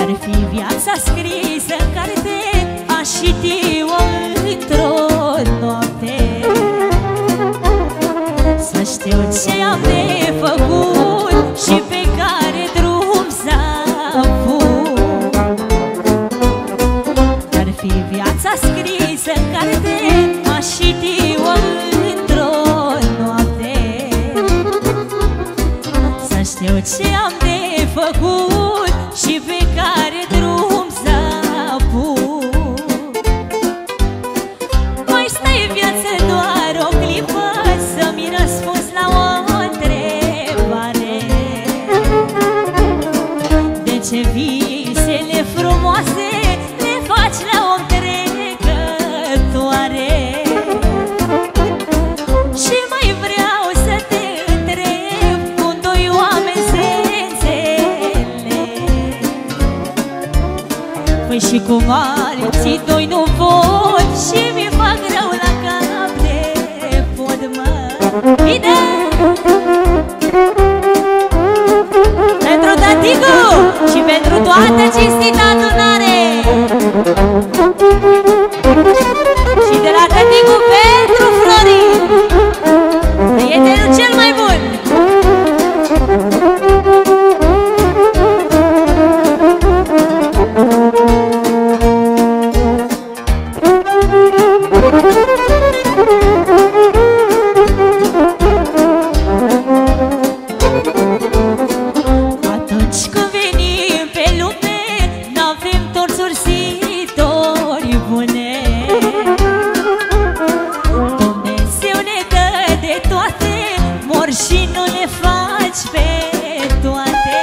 Dar fi viața scrisă în carte, aș citi-o într-o noapte. Să știu ce am de făcut și pe care drum să apuc. Dar fi viața scrisă în carte, aș citi-o într-o noapte. Să știu ce am de făcut și pe care drum să apuc. Mai stai viață doar o clipă să-mi răspunzi la o întrebare. De ce visele frumoase le faci la om trecătoare? Și mai vreau să te întreb cum doi oameni se înțeleg. Păi și cum alții doi nu pot și mi fac rău la cap de pod, mă. Bine! Pentru tăticu și pentru toată cinstita adunare și de la tăticu pentru Florin, prietenul cel mai bun. Atunci când venim pe lume, n-avem toți ursitori bune. Dumnezeu ne dă de toate, mor și nu le faci pe toate.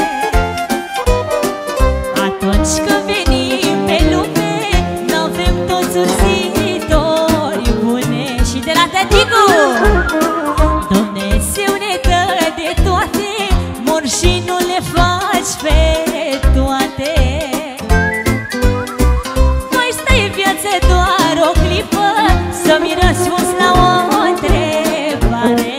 Atunci când venim pe lume, n-avem toți ursitori bune. Și de la tăticu, Dumnezeu ne dă de toate, mor și nu le faci pe toate. Mai stai viață doar o clipă să-mi răspunzi la o întrebare.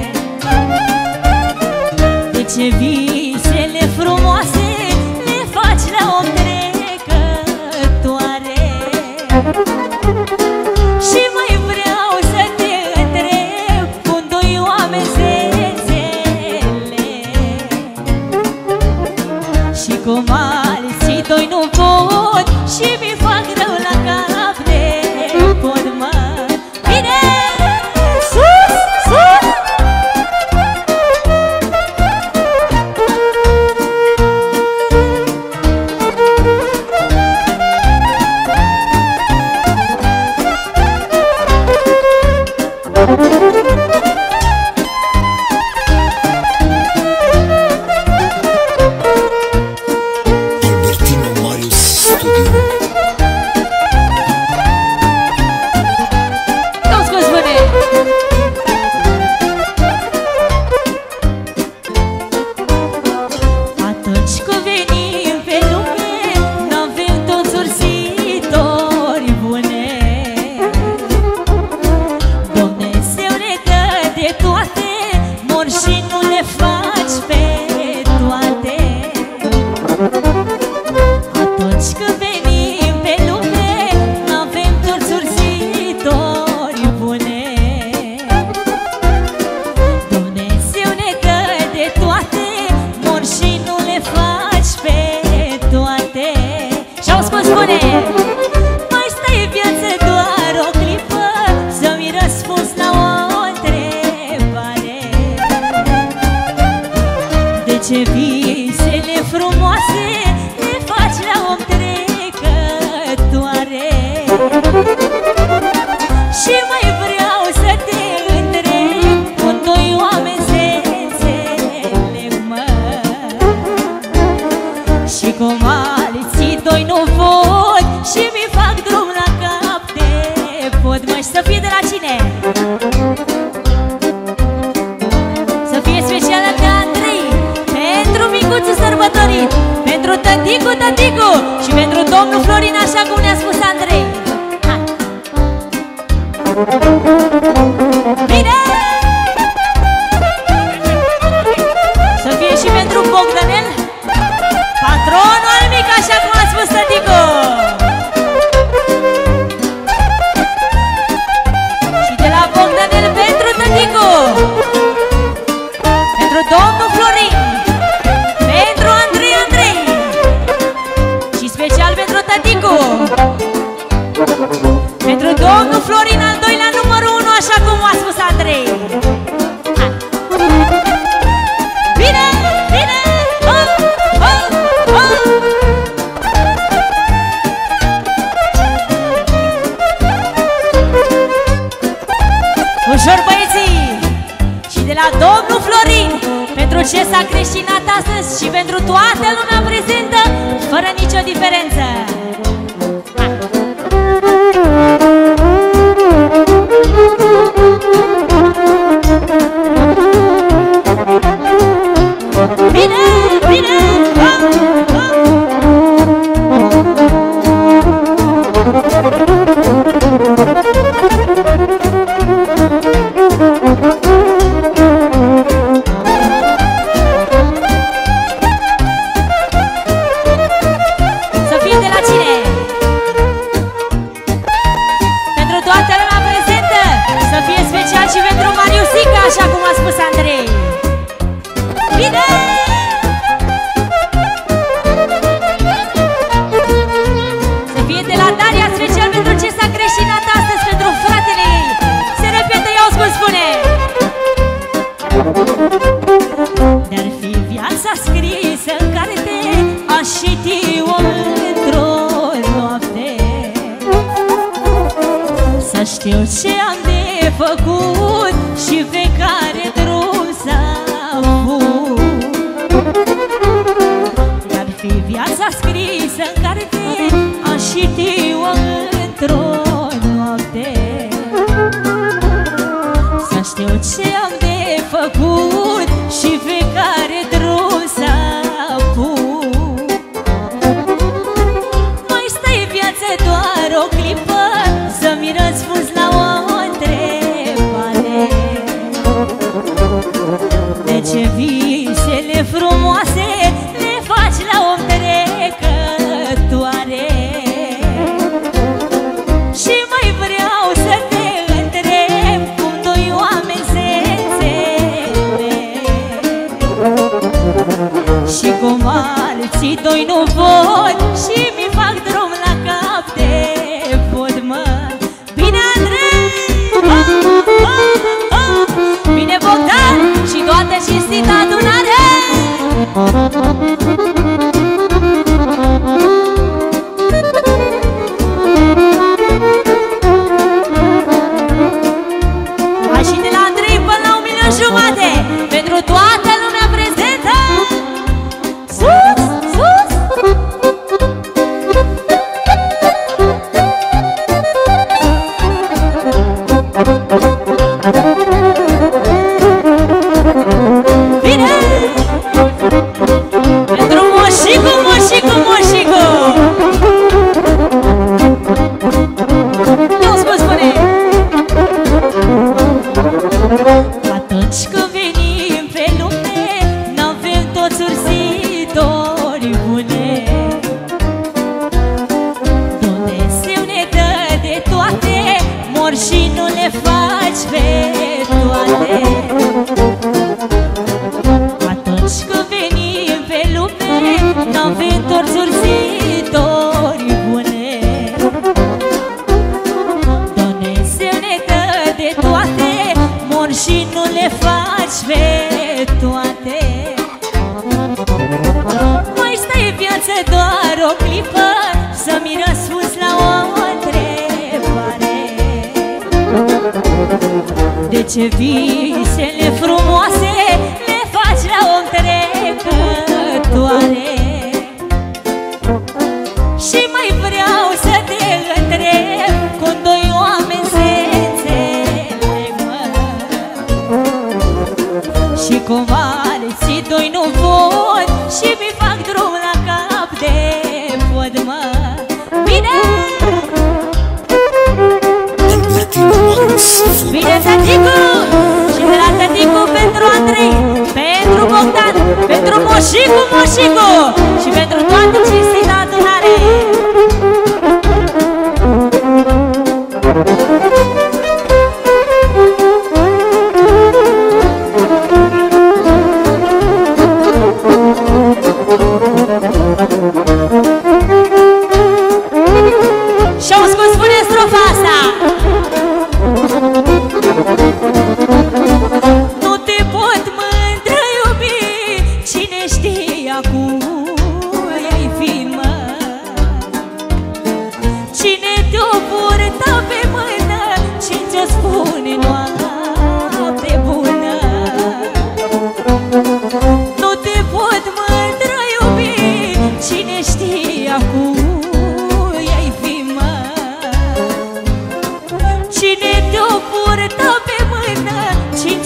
De ce visele frumoase le faci la om trecătoare? Și mai vreau să te întreb cum doi oameni se înțeleg. Și cum alții doi nu pot și mi fac rău la cap de pod, mă. Bine! Sus! Sus! Albertino Marius Studio. Toți cu spune! Atunci când venim pe lume, n-avem toți ursitori bune. Dumnezeu ne dă de toate, mor și nu le faci pe toate. Atunci când venim pe lume, n-avem toți ursitori bune. Dumnezeu ne dă de toate, mor și nu le faci pe toate. Și-au spus bune! Mai stai viață doar o clipă să-mi răspunzi la o întrebare. De ce visele frumoase le faci la om trecătoare? Și mai vreau să te întreb cum doi oameni se înțeleg, mă. Și cum alții doi nu pot și mi fac drum la cap de pod, mă. Și să fie de la cine? Să fie specială de Andrei, pentru micuțul sărbătorit, pentru tăticu, tăticu și pentru domnul Florin, așa cum ne-a spus Andrei. Hai! Bine! Să fie și pentru Bogdanel, patronul al mic ce s-a creștinat astăzi și pentru toată lumea prezentă, fără nicio diferență. Bine, bine! Să fie de la cine? Pentru toată lumea prezentă, să fie special și pentru Mariusica, așa cum a spus Andrei. Bine! Să fie de la Daria, special pentru ce s-a creștinat astăzi, pentru fratele ei. Se repete, iau cum spune. De-ar fi viața scrisă în carte, aș citi-o într-o noapte. Să știu ce am de făcut și pe care drum să avut. De-ar fi viața scrisă în carte, aș citi-o într-o noapte. Să știu ce am de făcut și pe care drum să apuc. Mai stai viață doar o clipă, să-mi răspunzi la o întrebare. De ce visele frumoase le faci la om trecătoare? Și mai vreau să te întreb cum doi oameni se înțeleg și cum alții doi nu văd și mi fac drum la cap de pod, mă. Bine, Andrei! Bine, Bogdan! Și toată cinstita adunare! Hai și de la Andrei până la 1.500.000 pentru toată lumea prezentă! Sus, sus! Bine! Pentru Moșicu, Moșicu, Moșicu! Eu spun, spune! Atunci când venim pe lume, n-avem toți ursitori bune. Dumnezeu ne dă de toate, mor și nu le faci pe toate. Atunci când venim pe lume, n-avem toți ursitori bune. Dumnezeu ne dă de toate, mor și nu le faci pe toate. Mai stai viață doar o clipă, să-mi răspunzi la o întrebare. De ce visele frumoase le faci la om trecătoare? Și mai vreau să te întreb cum doi oameni se înțeleg, mă. Și cum alții doi nu văd și mi fac drum la cap de pod, mă. Bine! Bine, tăticu! Și de la tăticu pentru Andrei, pentru Bogdan, pentru Moșicu, Moșicu și pentru toată cinstita adunare. Și-au spus, spune strofa asta. Nu te pot mândră iubi, cine știe acum ai fi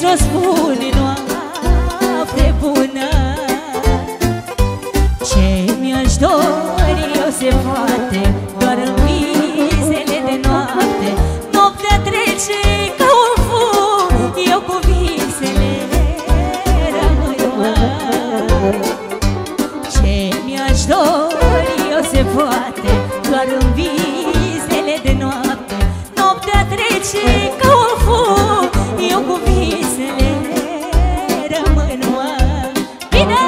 ți-o spun noapte bună. Ce mi-aș dori eu se poate doar în visele de noapte. Noaptea trece ca un fum, eu cu visele rămân. Ce mi-aș dori eu se poate doar în visele de noapte. Noaptea trece ca un fum, eu cu visele rămân, mă. Bine!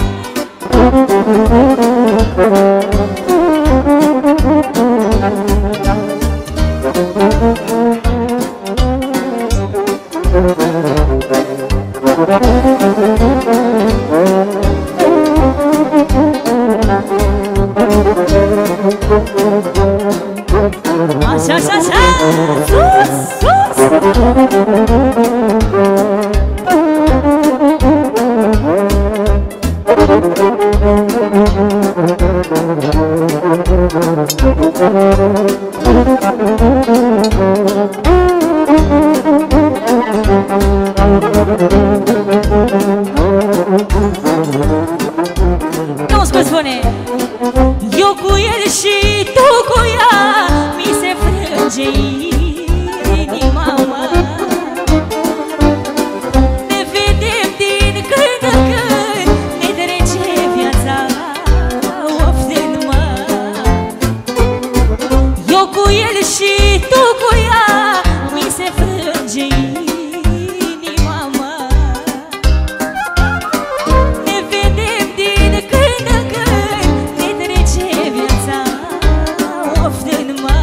Așa, așa, așa! Sus, sus! Nu spune, spune! Eu cu el și tu cu ea, mi se frânge inima, mă. Ne vedem din când în când, ne trece viața oftind, mă. Eu cu el și tu cu ea, mi se frânge inima, mă. Ne vedem din când în când, ne trece viața oftind, mă.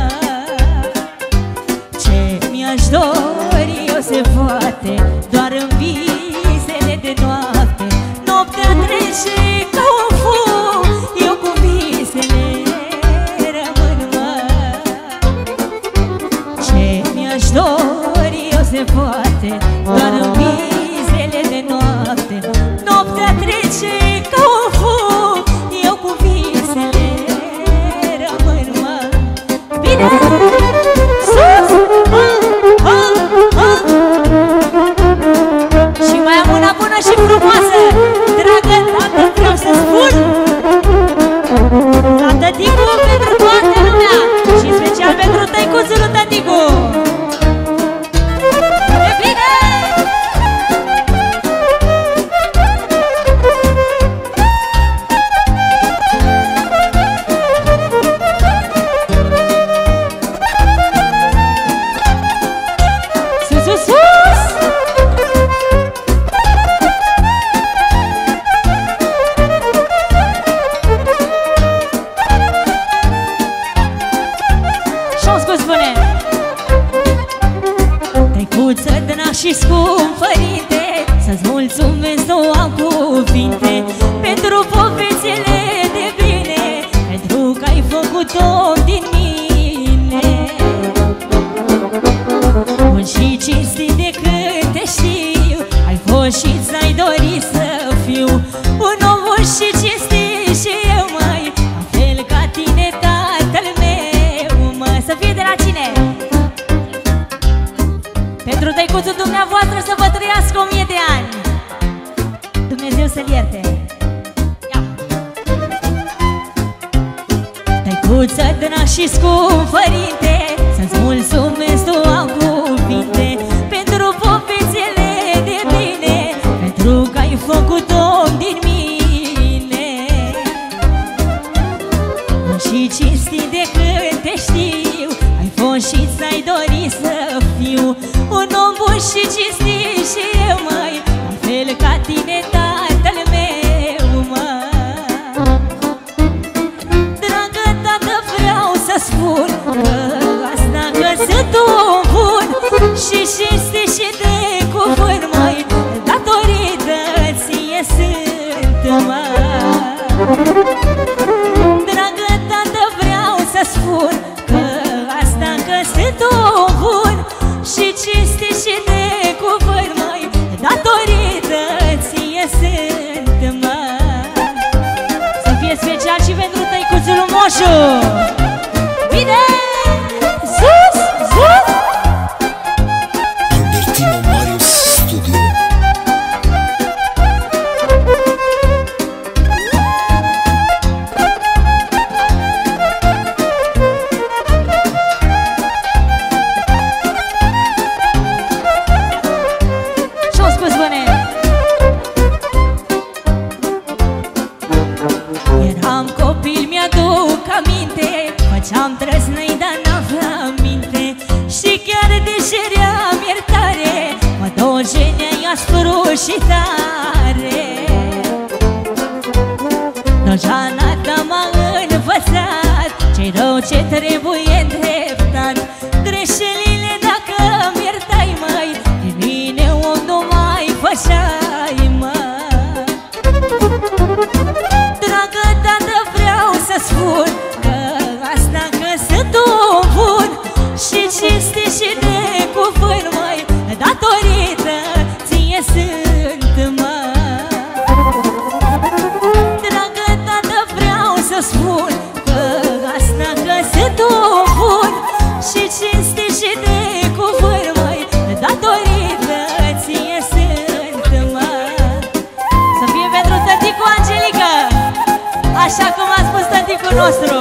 Ce mi-aș dori eu se poate doar în visele de noapte. Noaptea trece ca un fum, eu cu visele rămân, mă. Ce mi-aș dori eu se poate doar în visele de noapte. Noaptea trece ca un fum, eu cu visele rămân, mă. Bine! Sus! Și mai am una bună și frumoasă, dragă tată, vreau să spun la tăticu pentru toată lumea și special pentru tăicuțul lui tăticu. E bine! Sus, sus, sus! Și-o scos, spune! Tăicuță drag și scump, părinte, să-ți mulțumesc, nu am cuvinte pentru povețile de bine, pentru că ai făcut om din mine. Bun și cinstit de când te știu, ai fost și ți-ai dorit să fiu un om bun și cinstit și eu, mai la fel ca tine, tatăl meu, mă. Să fie de la cine? Pentru tăicuțul dumneavoastră, să vă trăiască 1000 de ani. Dumnezeu să-l ierte. Ia. Tăicuță drag și scump, părinte, să-ți mulțumesc, nu am cuvinte pentru povețile de bine, pentru că ai făcut om din mine. Bun și cinstit de când te știu, ai fost și ți-ai dorit să fiu un om bun și cinstit și eu, mai la fel ca tine, tatăl meu, mă. Dragă tată, vreau să spun că asta, că sunt om bun și cinstit și de cuvânt, mai datorită ție sunt, mă. Dragă tată, vreau să spun că asta, că sunt om bun și cinstit și de cuvânt, mai datorită ție sunt, mă. Să fie special și pentru tăicuțul Moșu. Bine! Sus! Sus! Albertino Marius Studio. mi-aduc aminte, făceam trăsnăi, dar n-aveam minte. Și chiar de ceream iertare, mă dojeneai aspru și tare. Dojana ta m-a învățat ce-i rău, ce trebuie îndreptat. Greșelile dacă îmi iertai, măi, de mine om nu mai făceai, mă. Dragă tată, vreau să spun că asta că sunt un bun și cinste și de cuvânt, măi, datorită ție sunt, mă. Dragă tată, vreau să spun că asta că sunt un bun și cinste și de cuvânt, măi, datorită ție sunt, mă. Să fie pentru tăticu Angelica, așa cum a spus tăticul nostru.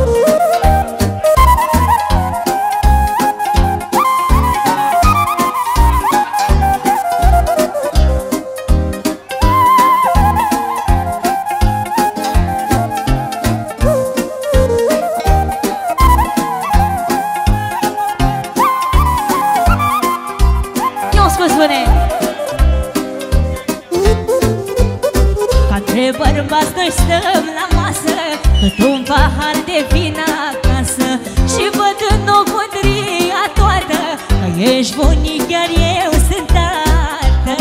Ca între bărbați noi stăm la masă, cât un pahar de vin acasă, și văd în ochi mândria toată că ești bunic, iar eu sunt tată.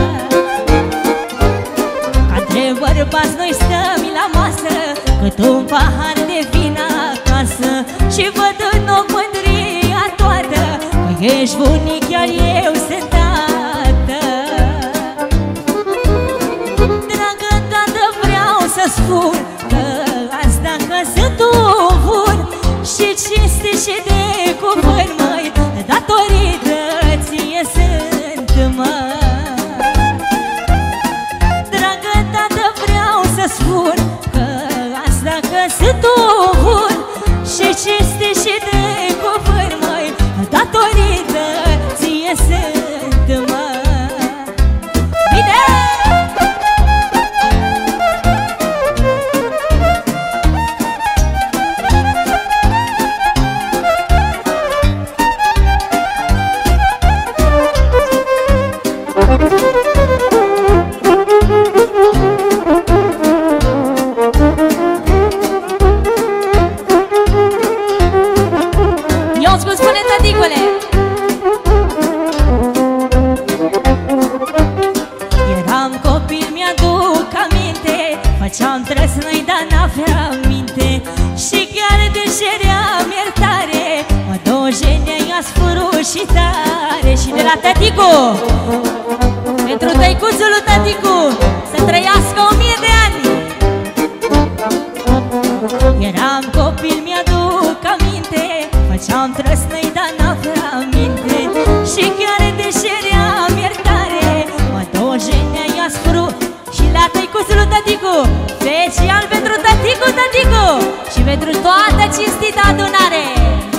Ca între bărbați noi stăm la masă, cât un pahar de vin acasă, și văd în ochi mândria toată că ești bunic, iar eu sunt tată. Să spun că asta că sunt un bun și cinste și de cuvânt, măi, datorită ție sunt, mă. Dragă tată, vreau să spun că asta că sunt un bun și cinste și de cuvânt, măi, datorită ție sunt, mă. Bine! Eram copil, mi-aduc aminte, făceam trăsnăi, dar n-aveam minte. Și chiar de ceream iertare, mă dojeneai aspru și tare. Și de la tăticu, pentru tăicuțul lui tăticu, să trăiască 1000 de ani. Eram copil, mi-aduc aminte, făceam trăsnăi, dar n-aveam minte. Și chiar de ceream iertare, mă dojeneai aspru. Și la tăicuțul lui tăticu, special pentru tăticu, tăticu, și pentru toată cinstita adunare.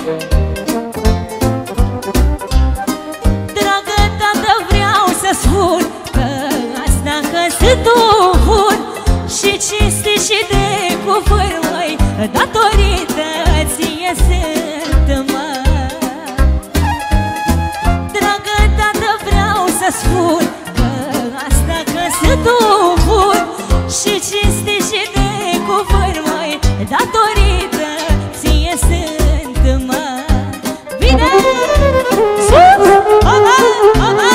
Dragă tată, vreau să spun că asta că sunt un bun și cinste și de cuvânt, măi, datorită ție sunt, mă. Dragă tată, vreau să spun că asta că sunt un bun și cinste și de cuvânt, măi, datorită ție sunt, mă. Bine! Sus! Aha! Aha!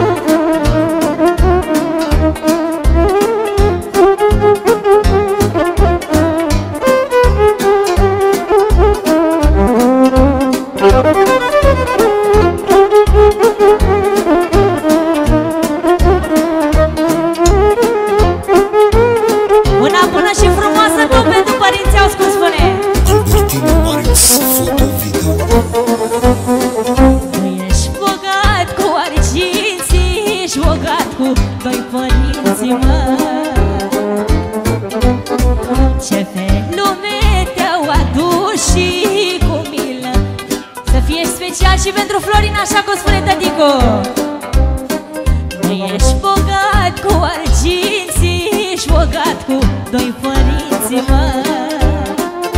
Una bună și frumoasă tot pentru părinții, auzi cum spune Albertinu Marius, foto-video. Tu ești bogat cu arginții, ești bogat cu doi părinți, mă. Ce fel lume te-au adus și cu milă. Să fie special și pentru Florina, așa cum spune tăticu. Tu ești bogat cu arginții, ești bogat cu doi părinți, mă.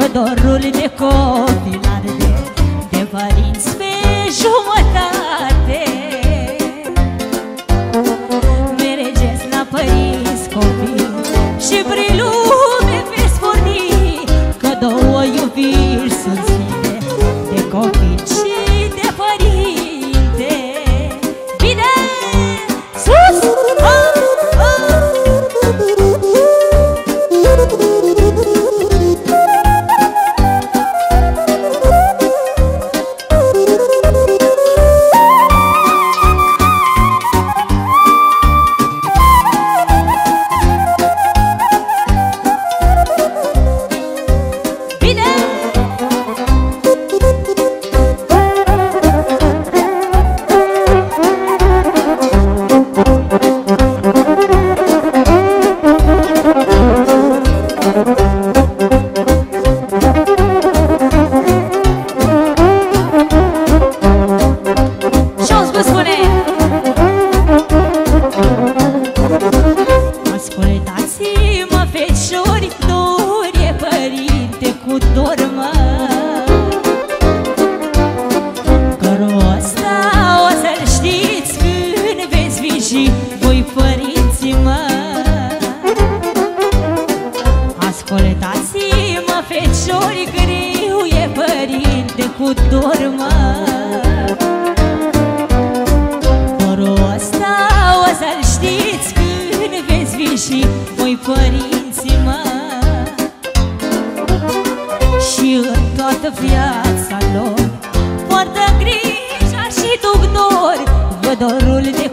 că dorul de copilare de părinți pe jumătate. Mergeți la părinți copii și prin lume veți porni, că două iubiri sunt zile, de copil și de părinte. Bine, sus! Ascultați-mă, feciori, dor e părinte cu dormă, cărul ăsta o să-l știți când veți fi și voi părinții mă. Ascultați-mă, feciori, greu e părinte cu dormă, cărul ăsta o să-l știți și voi părinții mă. Și în toată viața lor poartă grija și duc dor, văd dorul de